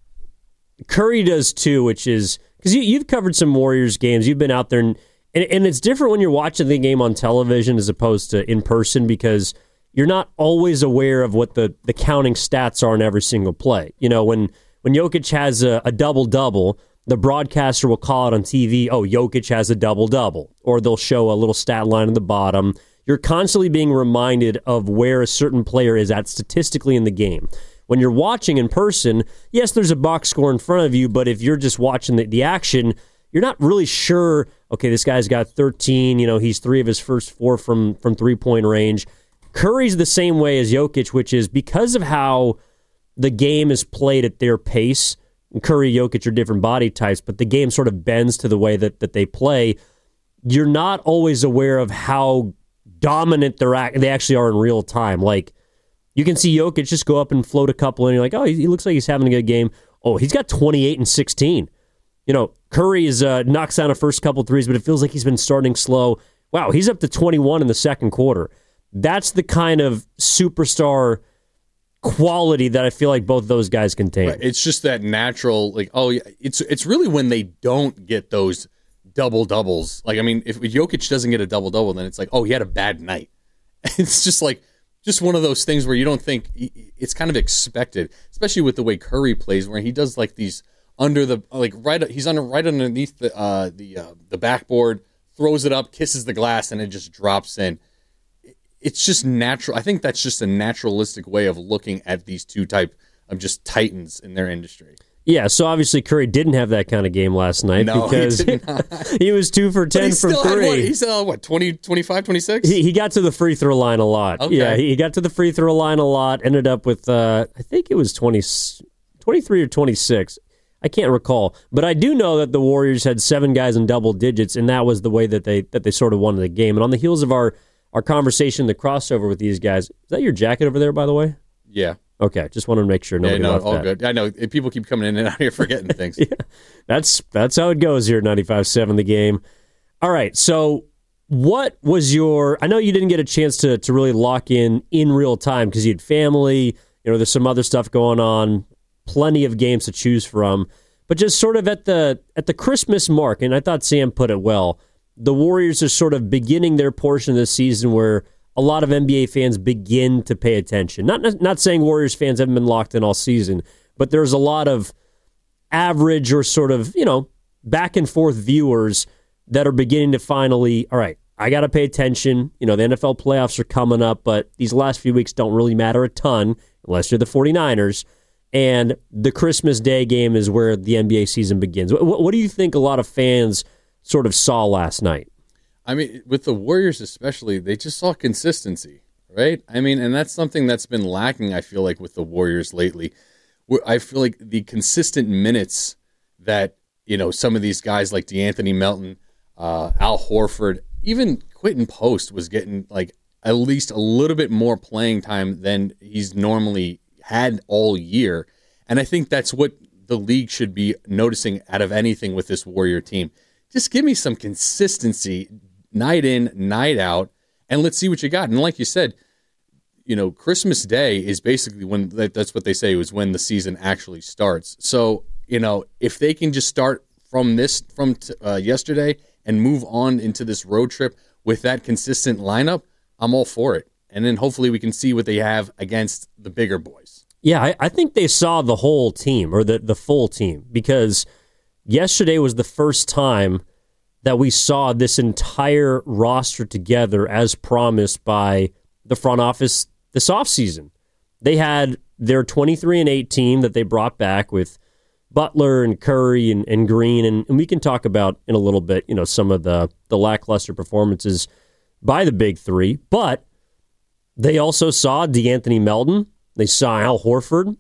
Curry does too, which is because you, you've covered some Warriors games. You've been out there, and, and and it's different when you're watching the game on television as opposed to in person because you're not always aware of what the, the counting stats are in every single play. You know, when when Jokic has a, a double double, the broadcaster will call it on T V. Oh, Jokic has a double double, or they'll show a little stat line at the bottom. You're constantly being reminded of where a certain player is at statistically in the game. When you're watching in person, yes, there's a box score in front of you, but if you're just watching the, the action, you're not really sure, okay, this guy's got thirteen, you know, he's three of his first four from, from three-point range. Curry's the same way as Jokic, which is because of how the game is played at their pace. Curry, Jokic are different body types, but the game sort of bends to the way that, that they play. You're not always aware of how dominant they're act- they actually are in real time. Like, you can see Jokic just go up and float a couple, and you're like, oh, he looks like he's having a good game. Oh, he's got twenty-eight and sixteen. You know, Curry is uh, knocks down a first couple threes, but it feels like he's been starting slow. Wow, he's up to twenty-one in the second quarter. That's the kind of superstar quality that I feel like both those guys contain. Right. It's just that natural, like, oh, yeah, it's it's really when they don't get those double doubles. Like, I mean, if Jokic doesn't get a double double, then it's like, oh, he had a bad night. It's just like, just one of those things where you don't think it's kind of expected, especially with the way Curry plays, where he does like these under the like right, he's under right underneath the uh, the uh, the backboard, throws it up, kisses the glass, and it just drops in. It's just natural. I think that's just a naturalistic way of looking at these two type of just titans in their industry. Yeah, so obviously Curry didn't have that kind of game last night no, because he, he was two for ten from three. Had what? He's uh, what, twenty, twenty-five, twenty-six? He, he got to the free throw line a lot. Okay. Yeah, he got to the free throw line a lot, ended up with, uh, I think it was twenty, twenty-three or twenty-six. I can't recall. But I do know that the Warriors had seven guys in double digits, and that was the way that they that they sort of won the game. And on the heels of our, our conversation, the crossover with these guys, is that your jacket over there, by the way? Yeah. Okay, just wanted to make sure nobody yeah, no, left all that. good. I know people keep coming in and out here forgetting things. Yeah, that's that's how it goes here at ninety-five seven The Game. All right, so what was your, I know you didn't get a chance to to really lock in in real time because you had family, you know, there's some other stuff going on, plenty of games to choose from, but just sort of at the at the Christmas mark, and I thought Sam put it well, the Warriors are sort of beginning their portion of the season where a lot of N B A fans begin to pay attention. Not not saying Warriors fans haven't been locked in all season, but there's a lot of average or sort of, you know, back and forth viewers that are beginning to finally, all right, I got to pay attention. You know, the N F L playoffs are coming up, but these last few weeks don't really matter a ton unless you're the 49ers. And the Christmas Day game is where the N B A season begins. What, what do you think a lot of fans sort of saw last night? I mean, with the Warriors especially, they just saw consistency, right? I mean, and that's something that's been lacking, I feel like, with the Warriors lately. I feel like the consistent minutes that, you know, some of these guys like DeAnthony Melton, uh, Al Horford, even Quentin Post was getting like at least a little bit more playing time than he's normally had all year. And I think that's what the league should be noticing out of anything with this Warrior team. Just give me some consistency night in, night out, and let's see what you got. And like you said, you know, Christmas Day is basically when, that's what they say, was when the season actually starts. So, you know, if they can just start from this, from uh, yesterday and move on into this road trip with that consistent lineup, I'm all for it. And then hopefully we can see what they have against the bigger boys. Yeah, I, I think they saw the whole team, or the, the full team, because yesterday was the first time that we saw this entire roster together as promised by the front office this offseason. They had their twenty-three and eight team that they brought back with Butler and Curry and, and Green, and, and we can talk about in a little bit, you know, some of the, the lackluster performances by the big three, but they also saw DeAnthony Melton, they saw Al Horford,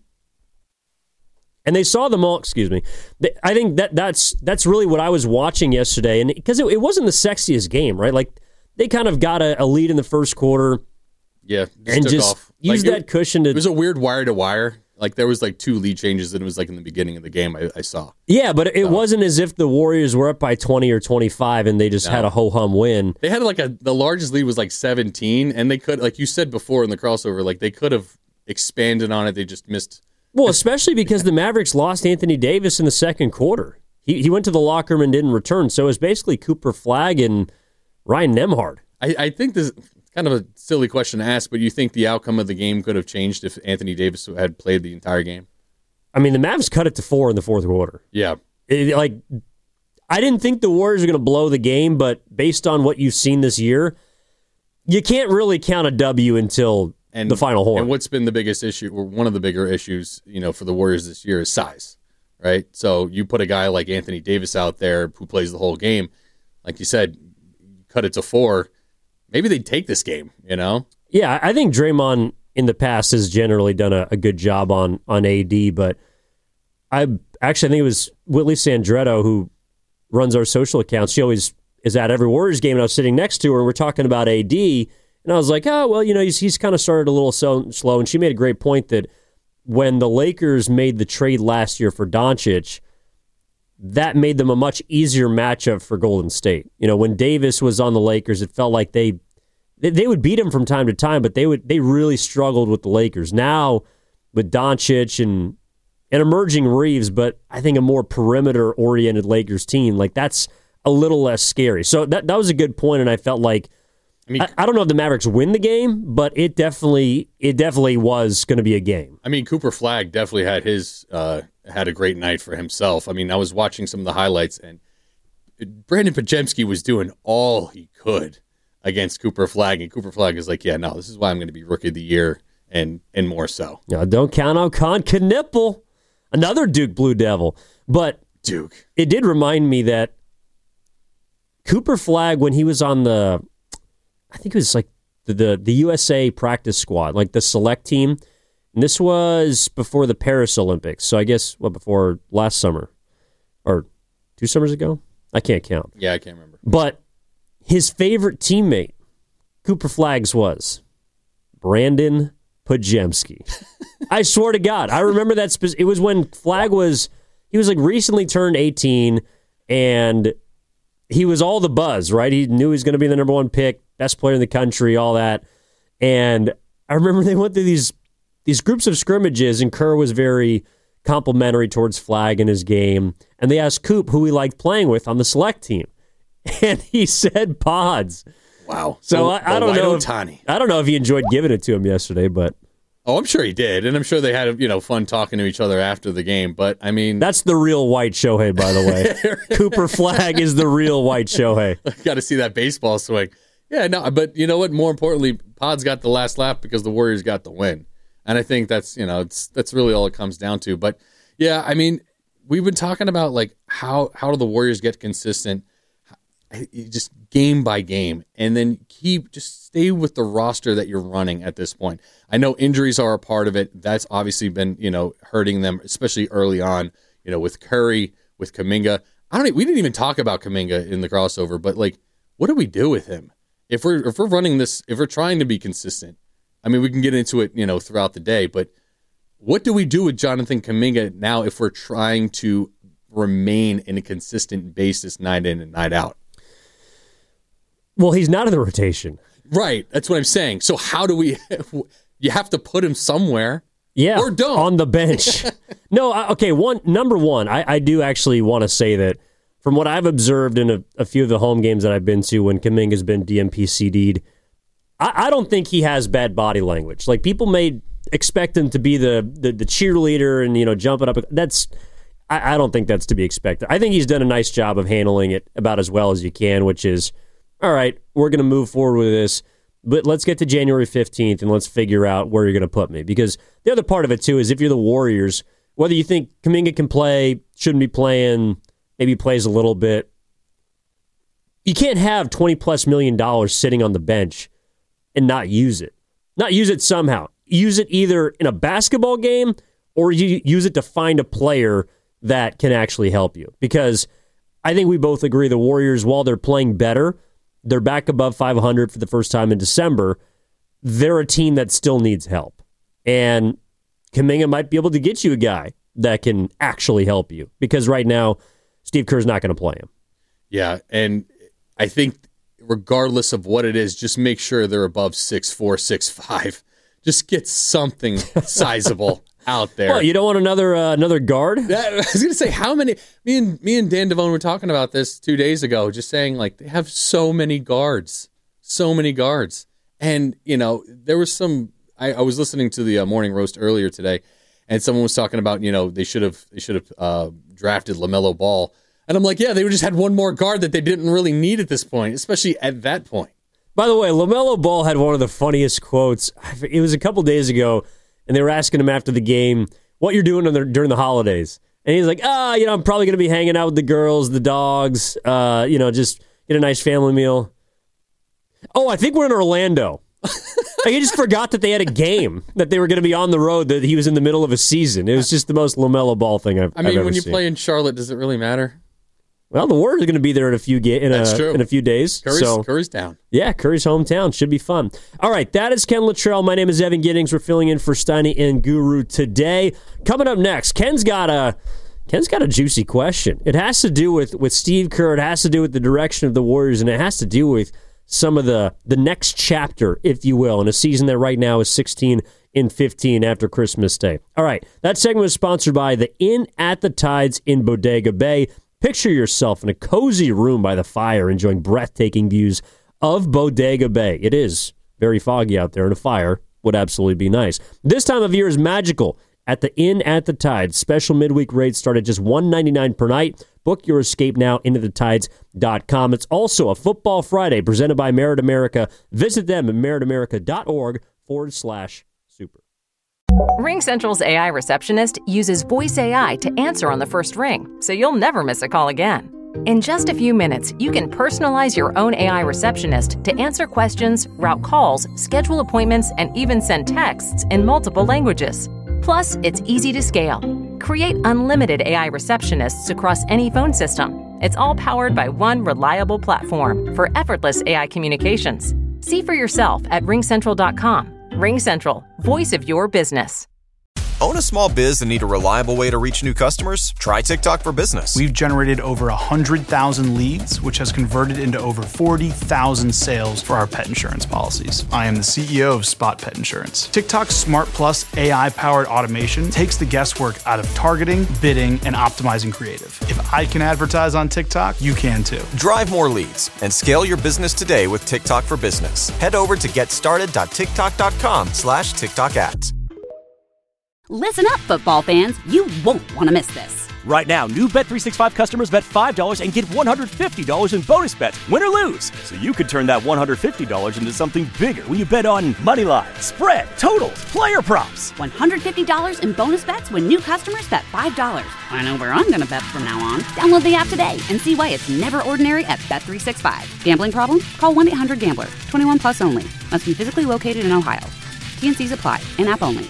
and they saw them all, excuse me. They, I think that that's that's really what I was watching yesterday, and because it, it wasn't the sexiest game, right? Like, they kind of got a, a lead in the first quarter. Yeah, just and took just off. use Like, that it, cushion to... It was a weird wire-to-wire. Like, there was like two lead changes that it was like in the beginning of the game I, I saw. Yeah, but it wasn't as if the Warriors were up by twenty or twenty-five and they just No. had a ho-hum win. They had like a, the largest lead was like seventeen, and they could, like you said before in the crossover, like they could have expanded on it. They just missed. Well, especially because the Mavericks lost Anthony Davis in the second quarter. He he went to the locker room and didn't return, so it was basically Cooper Flagg and Ryan Nembhard. I, I think this is kind of a silly question to ask, but you think the outcome of the game could have changed if Anthony Davis had played the entire game? I mean, the Mavs cut it to four in the fourth quarter. Yeah. It, like, I didn't think the Warriors were going to blow the game, but based on what you've seen this year, you can't really count a W until and, the final horn. And what's been the biggest issue, or one of the bigger issues, you know, for the Warriors this year is size, right? So you put a guy like Anthony Davis out there who plays the whole game, like you said, cut it to four, maybe they'd take this game, you know? Yeah, I think Draymond in the past has generally done a, a good job on on A D, but I actually I think it was Whitley Sandretto who runs our social accounts. She always is at every Warriors game, and I was sitting next to her, and we're talking about A D, and I was like, oh, well, you know, he's, he's kind of started a little so, slow, and she made a great point that when the Lakers made the trade last year for Doncic, that made them a much easier matchup for Golden State. You know, when Davis was on the Lakers, it felt like they they would beat him from time to time, but they would they really struggled with the Lakers. Now, with Doncic and an emerging Reeves, but I think a more perimeter-oriented Lakers team, like that's a little less scary. So that that was a good point, and I felt like I mean, I, I don't know if the Mavericks win the game, but it definitely it definitely was going to be a game. I mean, Cooper Flagg definitely had his uh, had a great night for himself. I mean, I was watching some of the highlights, and Brandon Podziemski was doing all he could against Cooper Flagg, and Cooper Flagg is like, yeah, no, this is why I'm going to be Rookie of the Year, and and more so. No, don't count out Con Knipple, another Duke Blue Devil. But Duke, it did remind me that Cooper Flagg, when he was on the, I think it was like the, the, the U S A practice squad, like the select team, and this was before the Paris Olympics, so I guess, what, before last summer, or two summers ago? I can't count. Yeah, I can't remember. But his favorite teammate, Cooper Flagg's, was Brandon Podziemski. I swear to God, I remember that. Spe- it was when Flagg was, he was like recently turned eighteen, and he was all the buzz, right? He knew he was going to be the number one pick, best player in the country, all that. And I remember they went through these these groups of scrimmages, and Kerr was very complimentary towards Flagg in his game. And they asked Coop who he liked playing with on the select team. And he said Pods. Wow. So the, I, I the don't know. If, I don't know if he enjoyed giving it to him yesterday, but oh, I'm sure he did, and I'm sure they had you know fun talking to each other after the game. But I mean, that's the real white Shohei, by the way. Cooper Flagg is the real white Shohei. Got to see that baseball swing. Yeah, no, but you know what? More importantly, Pods got the last laugh because the Warriors got the win, and I think that's you know it's that's really all it comes down to. But yeah, I mean, we've been talking about like how how do the Warriors get consistent. Just game by game, and then keep just stay with the roster that you're running at this point. I know injuries are a part of it. That's obviously been you know hurting them, especially early on. You know with Curry, with Kuminga. I don't. We didn't even talk about Kuminga in the crossover, but like, what do we do with him if we're if we're running this? If we're trying to be consistent, I mean, we can get into it you know throughout the day, but what do we do with Jonathan Kuminga now if we're trying to remain in a consistent basis night in and night out? Well, he's not in the rotation. Right. That's what I'm saying. So how do we – you have to put him somewhere. Yeah. Or don't. On the bench. no, I, okay, one number one, I, I do actually want to say that from what I've observed in a, a few of the home games that I've been to when Kuminga's been D M P C D'd, I, I don't think he has bad body language. Like, people may expect him to be the, the, the cheerleader and, you know, jumping up. That's – I don't think that's to be expected. I think he's done a nice job of handling it about as well as you can, which is – all right, we're going to move forward with this, but let's get to January fifteenth and let's figure out where you're going to put me. Because the other part of it, too, is if you're the Warriors, whether you think Kuminga can play, shouldn't be playing, maybe plays a little bit, you can't have twenty-plus million dollars sitting on the bench and not use it. Not use it somehow. Use it either in a basketball game or you use it to find a player that can actually help you. Because I think we both agree the Warriors, while they're playing better, they're back above five hundred for the first time in December. They're a team that still needs help. And Kuminga might be able to get you a guy that can actually help you. Because right now, Steve Kerr's not going to play him. Yeah, and I think regardless of what it is, just make sure they're above six four, six five. Just get something sizable out there. Well, you don't want another uh, another guard? That, I was going to say, how many? Me and me and Dan Devone were talking about this two days ago, just saying, like, they have so many guards. So many guards. And, you know, there was some, I, I was listening to the uh, Morning Roast earlier today, and someone was talking about, you know, they should have they should have uh, drafted LaMelo Ball. And I'm like, yeah, they just had one more guard that they didn't really need at this point, especially at that point. By the way, LaMelo Ball had one of the funniest quotes. It was a couple days ago, and they were asking him after the game, what you're doing the, during the holidays. And he's like, ah, you know, I'm probably going to be hanging out with the girls, the dogs, uh, you know, just get a nice family meal. Oh, I think we're in Orlando. Like, he just forgot that they had a game, that they were going to be on the road, that he was in the middle of a season. It was just the most LaMelo Ball thing I've, I mean, I've ever when you seen. play in Charlotte, does it really matter? Well, the Warriors are going to be there in a few ga- in, That's a, true. in a few days. Curry's, so Curry's down. Yeah, Curry's hometown. Should be fun. All right, that is Ken Luttrell. My name is Evan Giddings. We're filling in for Steiny and Guru today. Coming up next, Ken's got a Ken's got a juicy question. It has to do with, with Steve Kerr. It has to do with the direction of the Warriors, and it has to do with some of the, the next chapter, if you will, in a season that right now is sixteen and fifteen after Christmas Day. All right, that segment was sponsored by the Inn at the Tides in Bodega Bay. Picture yourself in a cozy room by the fire enjoying breathtaking views of Bodega Bay. It is very foggy out there, and a fire would absolutely be nice. This time of year is magical at the Inn at the Tides. Special midweek rates start at just one hundred ninety-nine dollars per night. Book your escape now into the tides dot com. It's also a Football Friday presented by Merit America. Visit them at merit america dot org forward slash super. RingCentral's A I receptionist uses voice A I to answer on the first ring, so you'll never miss a call again. In just a few minutes, you can personalize your own A I receptionist to answer questions, route calls, schedule appointments, and even send texts in multiple languages. Plus, it's easy to scale. Create unlimited A I receptionists across any phone system. It's all powered by one reliable platform for effortless A I communications. See for yourself at ring central dot com. RingCentral, voice of your business. Own a small biz and need a reliable way to reach new customers? Try TikTok for Business. We've generated over one hundred thousand leads, which has converted into over forty thousand sales for our pet insurance policies. I am the C E O of Spot Pet Insurance. TikTok's Smart Plus A I-powered automation takes the guesswork out of targeting, bidding, and optimizing creative. If I can advertise on TikTok, you can too. Drive more leads and scale your business today with TikTok for Business. Head over to getstarted.tiktok.com slash TikTok ads. Listen up, football fans. You won't want to miss this. Right now, new Bet three sixty-five customers bet five dollars and get one hundred fifty dollars in bonus bets, win or lose. So you could turn that one hundred fifty dollars into something bigger when you bet on money line, spread, totals, player props. one hundred fifty dollars in bonus bets when new customers bet five dollars. I know where I'm going to bet from now on. Download the app today and see why it's never ordinary at Bet three sixty-five. Gambling problem? Call one eight hundred gambler. twenty-one plus only. Must be physically located in Ohio. T and C's apply. In-app only.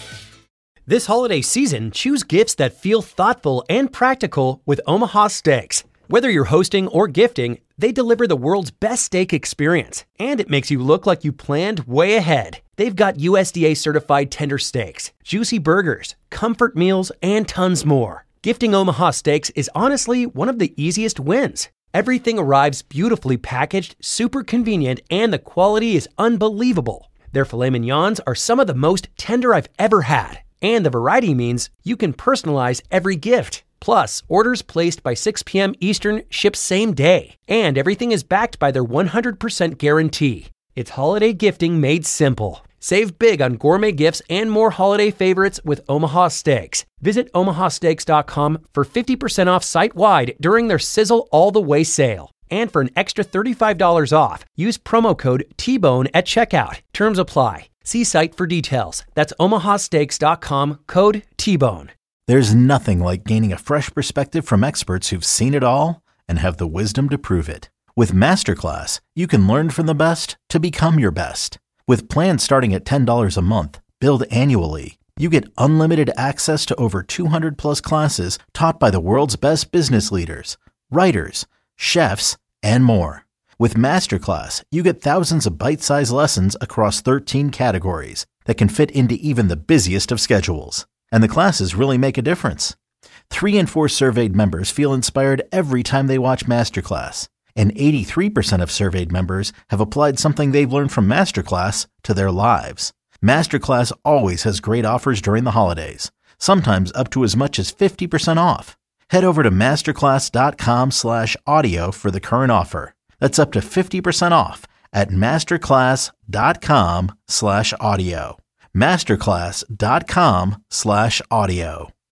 This holiday season, choose gifts that feel thoughtful and practical with Omaha Steaks. Whether you're hosting or gifting, they deliver the world's best steak experience, and it makes you look like you planned way ahead. They've got U S D A certified tender steaks, juicy burgers, comfort meals, and tons more. Gifting Omaha Steaks is honestly one of the easiest wins. Everything arrives beautifully packaged, super convenient, and the quality is unbelievable. Their filet mignons are some of the most tender I've ever had. And the variety means you can personalize every gift. Plus, orders placed by six p.m. Eastern ship same day. And everything is backed by their one hundred percent guarantee. It's holiday gifting made simple. Save big on gourmet gifts and more holiday favorites with Omaha Steaks. Visit omaha steaks dot com for fifty percent off site-wide during their Sizzle All the Way sale. And for an extra thirty-five dollars off, use promo code T Bone at checkout. Terms apply. See site for details. That's omaha steaks dot com, code T Bone. There's nothing like gaining a fresh perspective from experts who've seen it all and have the wisdom to prove it. With Masterclass, you can learn from the best to become your best. With plans starting at ten dollars a month, billed annually, you get unlimited access to over two hundred plus classes taught by the world's best business leaders, writers, chefs, and more. With Masterclass, you get thousands of bite-sized lessons across thirteen categories that can fit into even the busiest of schedules. And the classes really make a difference. Three in four surveyed members feel inspired every time they watch Masterclass. And eighty-three percent of surveyed members have applied something they've learned from Masterclass to their lives. Masterclass always has great offers during the holidays, sometimes up to as much as fifty percent off. Head over to masterclass.com slash audio for the current offer. That's up to fifty percent off at masterclass.com slash audio. Masterclass.com slash audio.